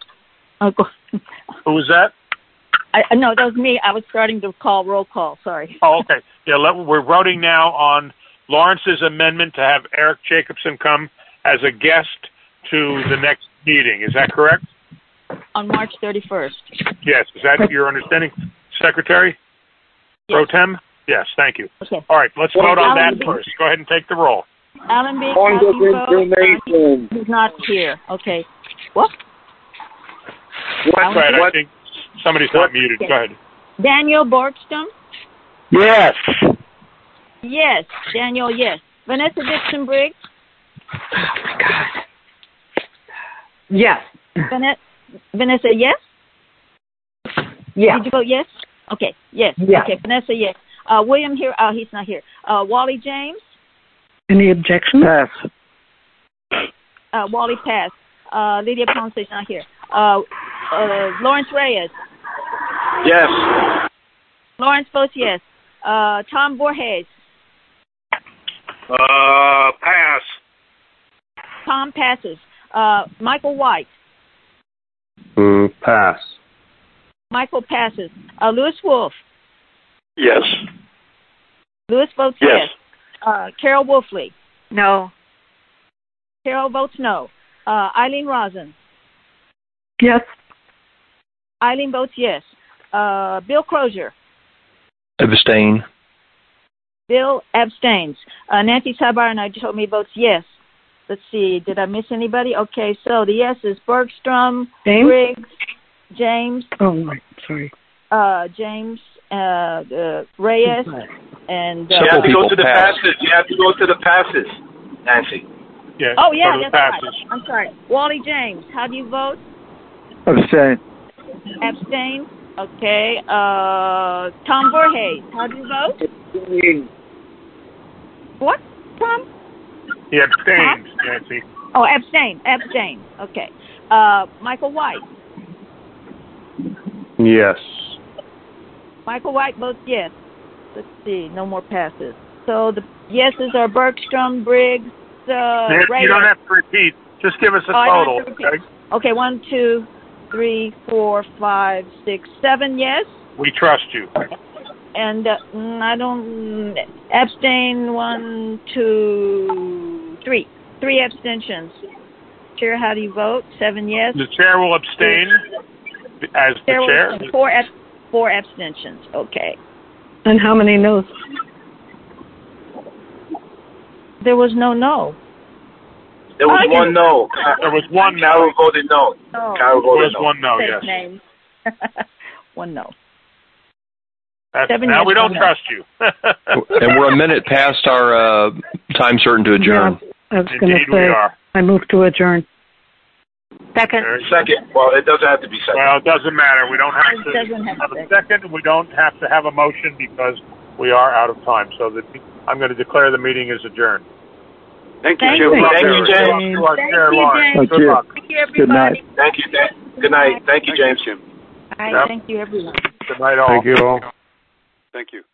Who was that? No, that was me. I was starting to call roll call. Sorry. Oh, okay. Yeah, we're voting now on Lawrence's amendment to have Eric Jacobson come as a guest to the next meeting. Is that correct? On March 31st. Yes. Is that your understanding, Secretary? Pro Tem? Yes, thank you. Okay. All right, let's vote on that first. Go ahead and take the roll. Alan B. He's not here. Okay. What? Right, I think somebody's not muted. Go ahead. Daniel Borgstrom? Yes. Yes. Daniel, yes. Vanessa Dixon Briggs? Oh, my God. Yes. Vanessa, yes? Yeah. Did you vote yes? Okay, yes. Yeah. Okay, Vanessa, yes. William here, he's not here. Wally James? Any objections? Pass. Wally passed. Lydia Ponce is not here. Lawrence Reyes? Yes. Lawrence votes yes. Tom Borges? Pass. Tom passes. Michael White? Pass. Michael passes. Louis Wolf? Yes. Louis votes yes. Carol Wolfley? No. Carol votes no. Eileen Rosen? Yes. Eileen votes yes. Bill Crozier? Abstain. Bill abstains. Nancy Sabarna told me votes yes. Let's see, did I miss anybody? Okay, so the yes is Bergstrom, James? Briggs, James. Oh, right, sorry. James, Reyes, and... you have to go to the passes. You have to go to the passes, Nancy. Yes, oh, yeah, that's right. I'm sorry. Wally James, how do you vote? Abstain. Abstain. Okay. Tom Borges, how do you vote? What, Tom? He abstains, Nancy. Oh, abstain. Okay. Michael White? Yes. Michael White votes yes. Let's see, no more passes. So the yeses are Bergstrom, Briggs, You don't have to repeat. Just give us a total. Okay, 1, 2, 3, 4, 5, 6, 7 yes. We trust you. And I don't abstain. 1, 2, 3. 3 abstentions. Chair, how do you vote? 7 yes. The chair will abstain as the chair. 4 abstentions. Okay. And how many no's? There was no no. There was one no. There was one no. Carol voted no. Carol voted no. One no, yes. Name. One no. Now we don't trust you. And we're a minute past our time certain to adjourn. Yeah, I was going to say, I move to adjourn. Second. Second. Well, it doesn't have to be second. Well, it doesn't matter. We don't have to have a second. We don't have to have a motion because we are out of time. So I'm going to declare the meeting is adjourned. Thank you, James. Thank you, James. Good luck. Thank you, everybody. Thank you. Good night. Thank you, James. All right. Thank you, everyone. Good night, all. Thank you all. Thank you.